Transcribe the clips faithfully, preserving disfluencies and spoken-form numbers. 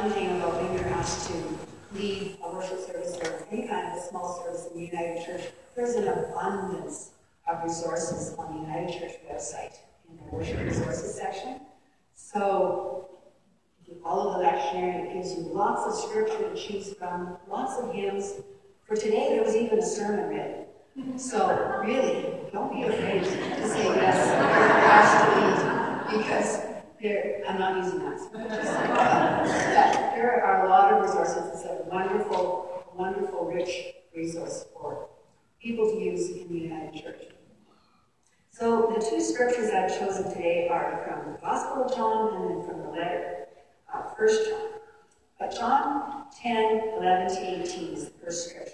thing about when you're asked to lead a worship service or any kind of a small service in the United Church. There's an abundance of resources on the United Church website in the worship resources section. So if you follow the lectionary, it gives you lots of scripture to choose from, lots of hymns. For today, there was even a sermon read. So really, don't be afraid to say yes or ask to lead, because there, I'm not using that. But there are a lot of resources. It's a wonderful, wonderful, rich resource for people to use in the United Church. So the two scriptures I've chosen today are from the Gospel of John and then from the letter, uh, First John. But John ten, eleven to eighteen is the first scripture.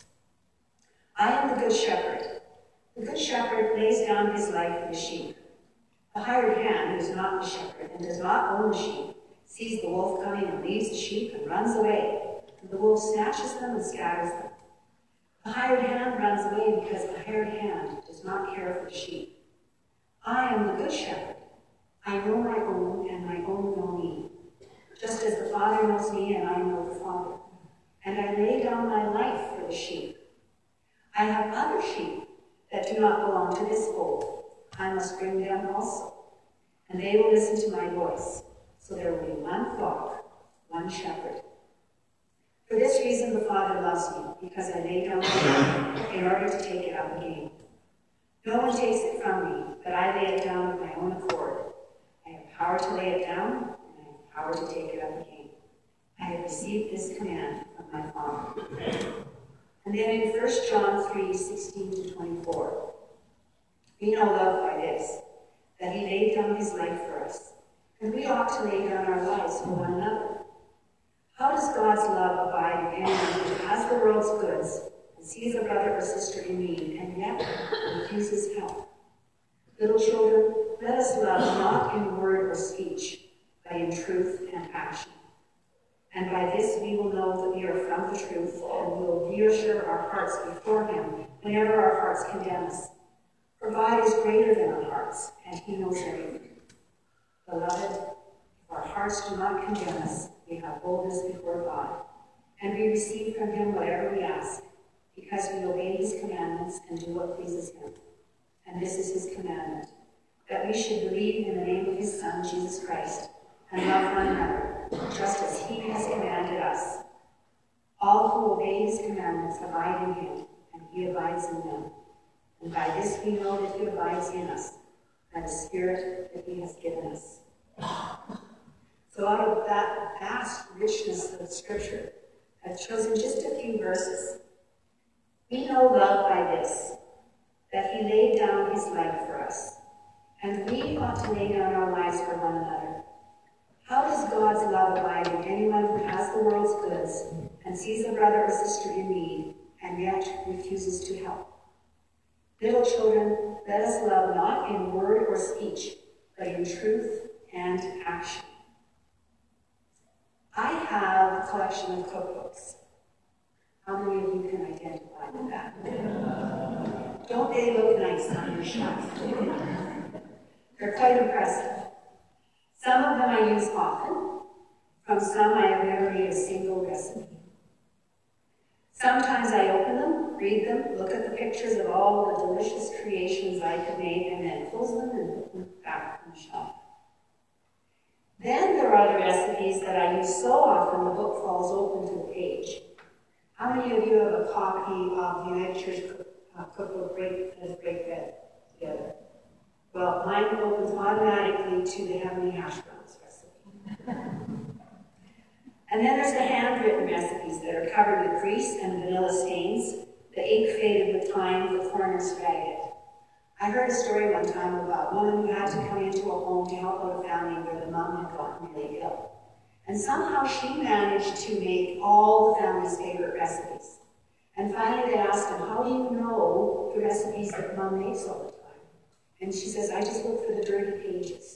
I am the good shepherd. The good shepherd lays down his life for the sheep. The hired hand, who is not the shepherd and does not own the sheep, sees the wolf coming and leaves the sheep and runs away. And the wolf snatches them and scatters them. The hired hand runs away because the hired hand does not care for the sheep. I am the good shepherd. I know my own, and my own know me, just as the Father knows me, and I know the Father. And I lay down my life for the sheep. I have other sheep that do not belong to this fold. I must bring them also, and they will listen to my voice. So there will be one flock, one shepherd. For this reason the Father loves me, because I lay down my life in order to take it up again. No one takes it from me, but I lay it down of my own accord. I have power to lay it down, and I have power to take it up again. I have received this command from my Father. And then in First John three, sixteen to twenty-four, we know love by this, that he laid down his life for us, and we ought to lay down our lives for one another. How does God's love abide in anyone who has the world's goods and sees a brother or sister in need and yet refuses help? Little children, let us love not in word or speech, but in truth and action. And by this we will know that we are from the truth, and will reassure our hearts before him whenever our hearts condemn us. For God is greater than our hearts, and he knows everything. Beloved, if our hearts do not condemn us, we have boldness before God, and we receive from him whatever we ask, because we obey his commandments and do what pleases him. And this is his commandment, that we should believe in the name of his Son, Jesus Christ, and love one another, just as he has commanded us. All who obey his commandments abide in him, and he abides in them. And by this we know that he abides in us, by the Spirit that he has given us. So out of that vast richness of Scripture, I've chosen just a few verses. We know love by this, that he laid down his life for us, and we ought to lay down our lives for one another. How does God's love abide in anyone who has the world's goods and sees a brother or sister in need and yet refuses to help? Little children, let us love not in word or speech, but in truth and action. I have a collection of cookbooks. How many of you can identify with that? Don't they look nice on your shelf? They're quite impressive. Some of them I use often. From some I have never made a single recipe. Sometimes I open them, read them, look at the pictures of all the delicious creations I have made, and then close them and put them back on the shelf. Then there are the recipes that I use so often the book falls open to the page. How many of you have a copy of the United Church cook, uh, Cookbook, Break, Let's Break Bread Together? Well, mine opens automatically to the Heavenly Hash Browns recipe. And then there's the handwritten recipes that are covered with grease and vanilla stains, the ink faded with time, the corners ragged. I heard a story one time about a woman who had to come into a home to help out a family where the mom had gotten really ill. And somehow she managed to make all the family's favorite recipes. And finally they asked him, how do you know the recipes that mom makes all the time? And she says, I just look for the dirty pages.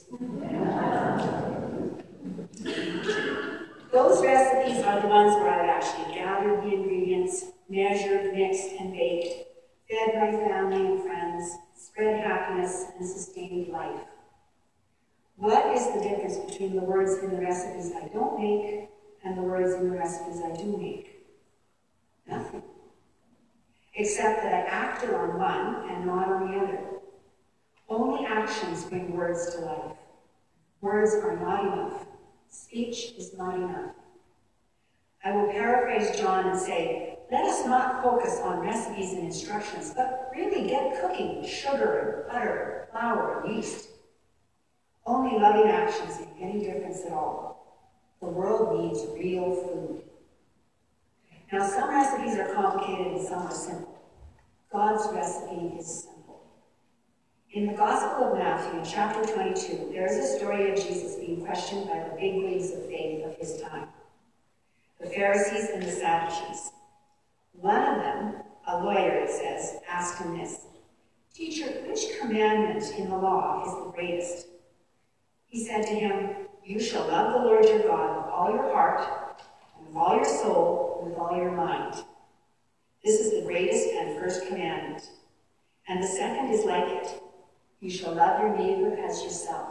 Those recipes are the ones where I've actually gathered the ingredients, measured, mixed, and baked, fed my family and friends, spread happiness, and sustained life. What is the difference between the words in the recipes I don't make and the words in the recipes I do make? Nothing. Except that I acted on one and not on the other. Only actions bring words to life. Words are not enough. Speech is not enough. I will paraphrase John and say, let us not focus on recipes and instructions, but really get cooking with sugar and butter, flour and yeast. Only loving actions make any difference at all. The world needs real food. Now, some recipes are complicated and some are simple. God's recipe is simple. In the Gospel of Matthew, in chapter twenty-two, there is a story of Jesus being questioned by the bigwigs of faith of his time, the Pharisees and the Sadducees. One of them, a lawyer, it says, asked him this, Teacher, which commandment in the law is the greatest? He said to him, You shall love the Lord your God with all your heart, and with all your soul, and with all your mind. This is the greatest and first commandment. And the second is like it. You shall love your neighbor as yourself.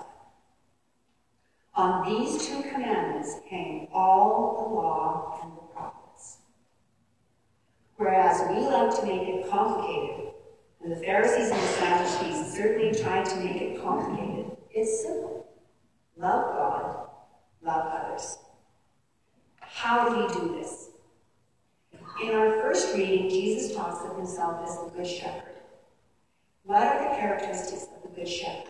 On these two commandments hang all the law and the prophets. Whereas we like to make it complicated, and the Pharisees and the Sadducees certainly tried to make it complicated, it's simple. Love God, love others. How do we do this? In our first reading, Jesus talks of himself as the Good Shepherd. What are the characteristics of the Good Shepherd?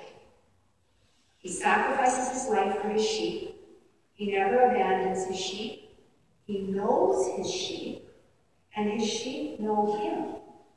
He sacrifices his life for his sheep. He never abandons his sheep. He knows his sheep, and his sheep know him.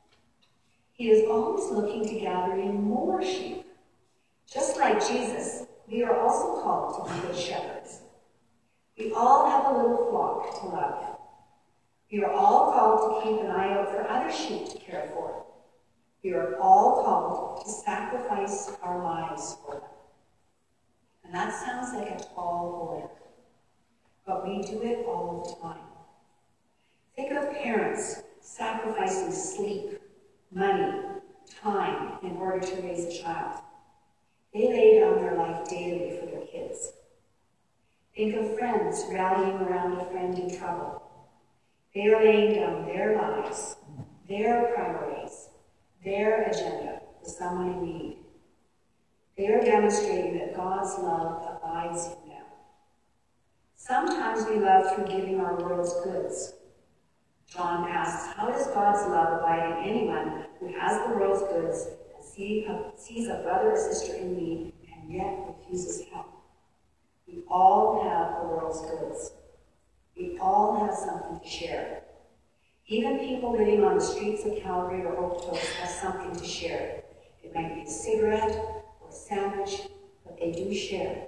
He is always looking to gather in more sheep. Just like Jesus, we are also called to be good shepherds. We all have a little flock to love. We are all called to keep an eye out for other sheep to care for. We are all called to sacrifice our lives for them. And that sounds like a tall order, but we do it all the time. Think of parents sacrificing sleep, money, time in order to raise a child. They lay down their life daily for their kids. Think of friends rallying around a friend in trouble. They are laying down their lives, their priorities, their agenda for someone in need. They are demonstrating that God's love abides in them. Sometimes we love through giving our world's goods. John asks, how does God's love abide in anyone who has the world's goods and see a, sees a brother or sister in need and yet refuses help? We all have the world's goods. We all have something to share. Even people living on the streets of Calgary or Okotoks have something to share. It might be a cigarette or a sandwich, but they do share.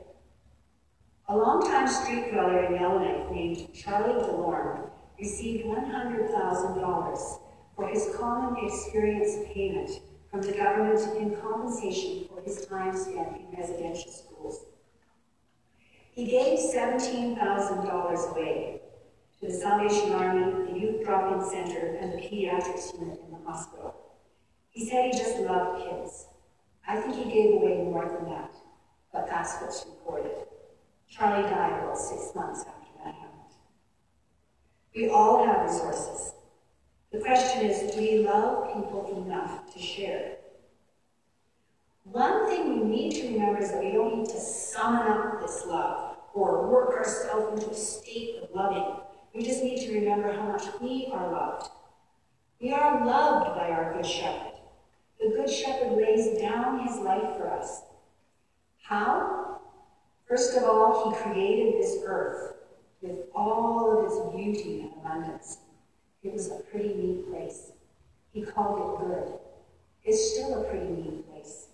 A longtime street dweller in Yellowknife named Charlie DeLorme received one hundred thousand dollars for his common experience payment from the government in compensation for his time spent in residential schools. He gave seventeen thousand dollars away to the Salvation Army, the Youth Drop-In Center, and the Pediatrics Unit in the hospital. He said he just loved kids. I think he gave away more than that, but that's what's reported. Charlie died about six months after that happened. We all have resources. The question is, do we love people enough to share? One thing we need to remember is that we don't need to summon up this love or work ourselves into a state of loving. We just need to remember how much we are loved. We are loved by our Good Shepherd. The Good Shepherd lays down his life for us. How? First of all, he created this earth with all of its beauty and abundance. It was a pretty neat place. He called it good. It's still a pretty neat place.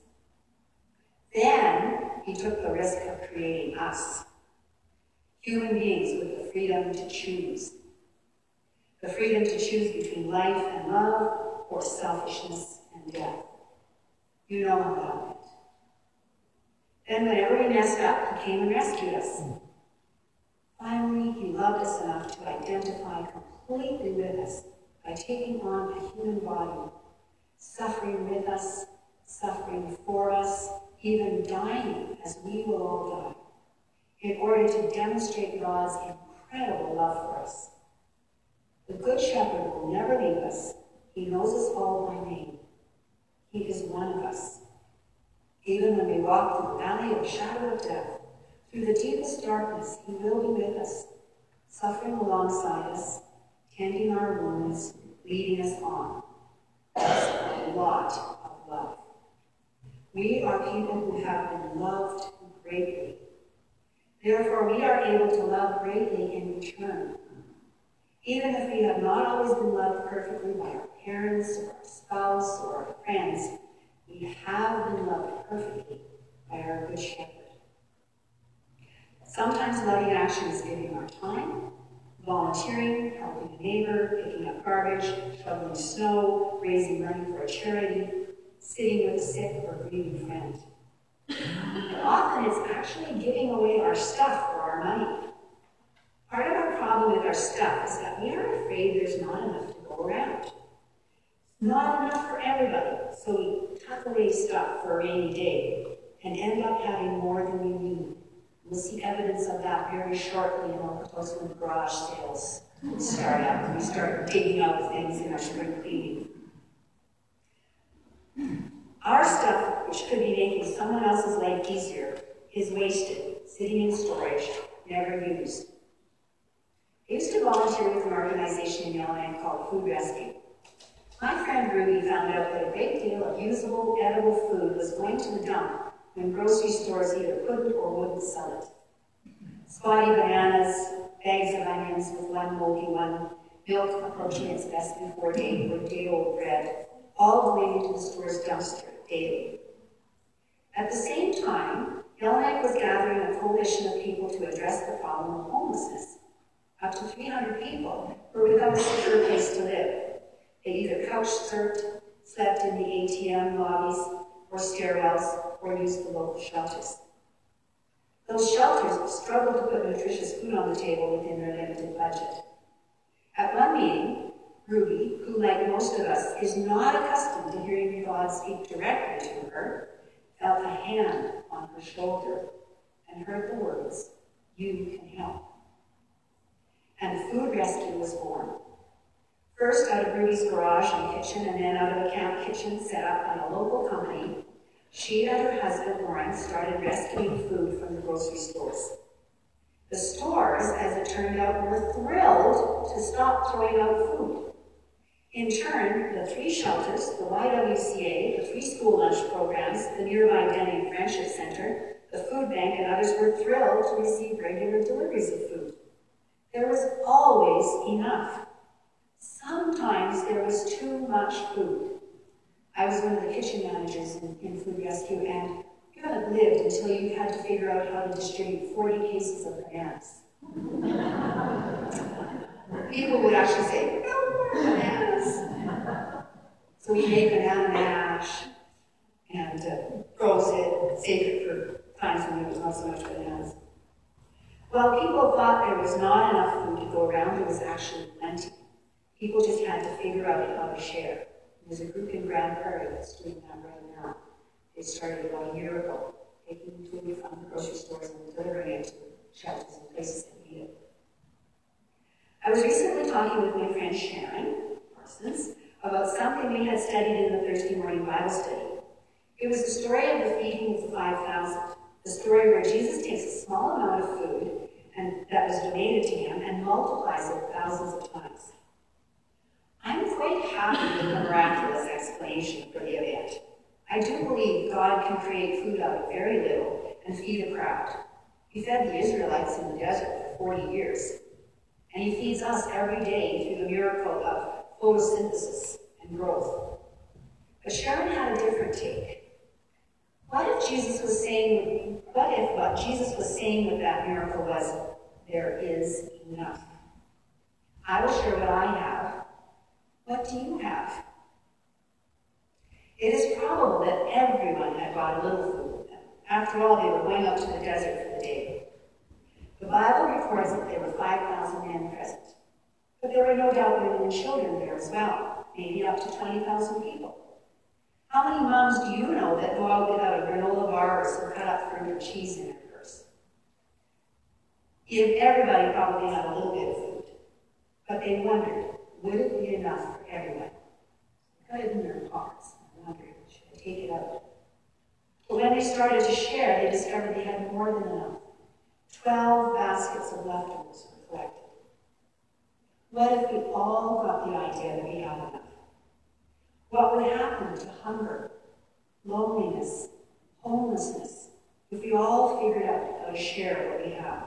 Then he took the risk of creating us, human beings with the freedom to choose. The freedom to choose between life and love or selfishness and death. You know how that went. Then whenever we messed up, he came and rescued us. Finally, he loved us enough to identify completely with us by taking on a human body, suffering with us, suffering for us, even dying as we will all die, in order to demonstrate God's incredible love for us. The Good Shepherd will never leave us. He knows us all by name. He is one of us. Even when we walk through the valley of the shadow of death, through the deepest darkness, he will be with us, suffering alongside us, tending our wounds, leading us on. That's a lot of love. We are people who have been loved greatly. Therefore, we are able to love greatly in return. Even if we have not always been loved perfectly by our parents or our spouse or our friends, we have been loved perfectly by our Good Shepherd. Sometimes loving action is giving our time, volunteering, helping a neighbor, picking up garbage, shoveling snow, raising money for a charity, sitting with a sick or grieving friend. And often it's actually giving away our stuff or our money. Part of our problem with our stuff is that we are afraid there's not enough to go around. Not enough for everybody, so we tuck away stuff for a rainy day and end up having more than we need. We'll see evidence of that very shortly in our proposal when garage sales start up and we start digging out things in our spring cleaning. Our stuff, which could be making someone else's life easier, is wasted, sitting in storage, never used. I used to volunteer with an organization in Yellowknife called Food Rescue. My friend Ruby found out that a great deal of usable, edible food was going to the dump when grocery stores either couldn't or wouldn't sell it. Spotty bananas, bags of onions with one moldy one, milk approaching its best before date with day-old bread, all going into the store's dumpster daily. At the same time, Yellowknife was gathering a coalition of people to address the problem of homelessness. Up to three hundred people were without a secure place to live. They either couch-surfed, slept in the A T M lobbies or stairwells, or used the local shelters. Those shelters struggled to put nutritious food on the table within their limited budget. At one meeting, Ruby, who like most of us is not accustomed to hearing God speak directly to her, felt a hand on her shoulder and heard the words, "You can help." And Food Rescue was born. First out of Ruby's garage and kitchen, and then out of a camp kitchen set up by a local company, she and her husband, Warren, started rescuing food from the grocery stores. The stores, as it turned out, were thrilled to stop throwing out food. In turn, the three shelters, the Y W C A, the three school lunch programs, the nearby Denny Friendship Center, the food bank, and others were thrilled to receive regular deliveries of food. There was always enough. Sometimes there was too much food. I was one of the kitchen managers in, in Food Rescue, and you haven't lived until you had to figure out how to distribute forty cases of bananas. People would actually say, "No more bananas." So we made banana mash and uh, froze it, saved it for times when there was not so much bananas. Well, people thought there was not enough food to go around. There was actually plenty. People just had to figure out how to share. There's a group in Grand Prairie that's doing that right now. They started about a year ago, taking food from the grocery stores and delivering it to shelters and places that need it. I was recently talking with my friend Sharon Parsons about something we had studied in the Thursday morning Bible study. It was the story of the feeding of the five thousand. The story where Jesus takes a small amount of food and that was donated to him and multiplies it thousands of times. I'm quite happy with the miraculous explanation for the event. I do believe God can create food out of very little and feed a crowd. He fed the Israelites in the desert for forty years, and he feeds us every day through the miracle of photosynthesis and growth. But Sharon had a different take. What if Jesus was saying, what if what Jesus was saying with that miracle was, there is enough? I will share what I have. What do you have? It is probable that everyone had brought a little food with them. After all, they were going up to the desert for the day. The Bible records that there were five thousand men present. But there were no doubt women and children there as well, maybe up to twenty thousand people. How many moms do you know that go out without a granola bar or some cut up fruit or cheese in their purse? If everybody probably had a little But they wondered, would it be enough for everyone? They got it in their pockets and wondered, should I take it out? But when they started to share, they discovered they had more than enough. Twelve baskets of leftovers were collected. What if we all got the idea that we had enough? What would happen to hunger, loneliness, homelessness, if we all figured out how to share what we have?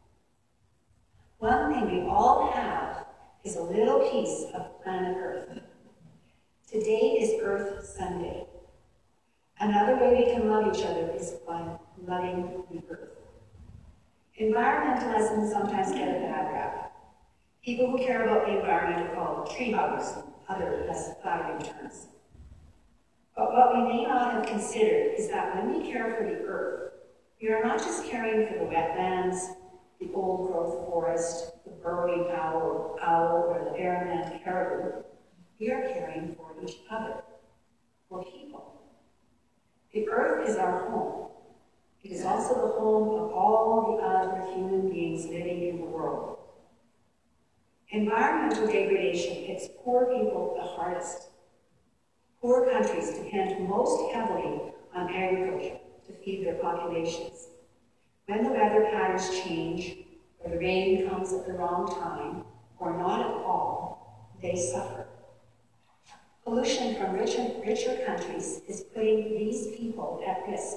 One thing we all have is a little piece of planet Earth. Today is Earth Sunday. Another way we can love each other is by loving the earth. Environmentalism sometimes get a bad rap. People who care about the environment are called tree huggers and other less flattering terms. But what we may not have considered is that when we care for the earth, we are not just caring for the wetlands, the old-growth forest, the burrowing owl, owl or the barren caribou. We are caring for each other, for people. The earth is our home. It is also the home of all the other human beings living in the world. Environmental degradation hits poor people the hardest. Poor countries depend most heavily on agriculture to feed their populations. When the weather patterns change, or the rain comes at the wrong time, or not at all, they suffer. Pollution from richer, richer countries is putting these people at risk.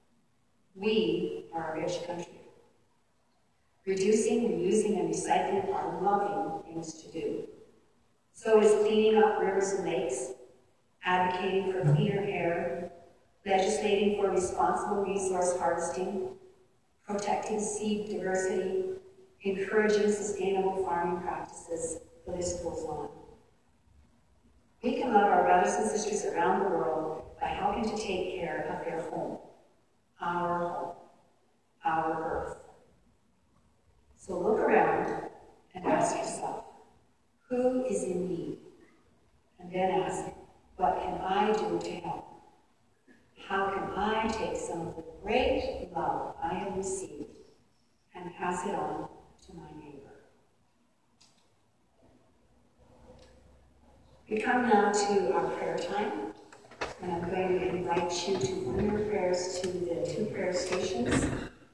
We are a rich country. Reducing, reusing, and recycling are loving things to do. So is cleaning up rivers and lakes, advocating for cleaner air, legislating for responsible resource harvesting, protecting seed diversity, encouraging sustainable farming practices. The list goes on. We can love our brothers and sisters around the world by helping to take care of their home, our home, our earth. So look around and ask yourself, who is in need? And then ask, what can I do to help? How can I take some of the great love I have received and pass it on to my neighbor? We come now to our prayer time, and I'm going to invite you to bring your prayers to the two prayer stations.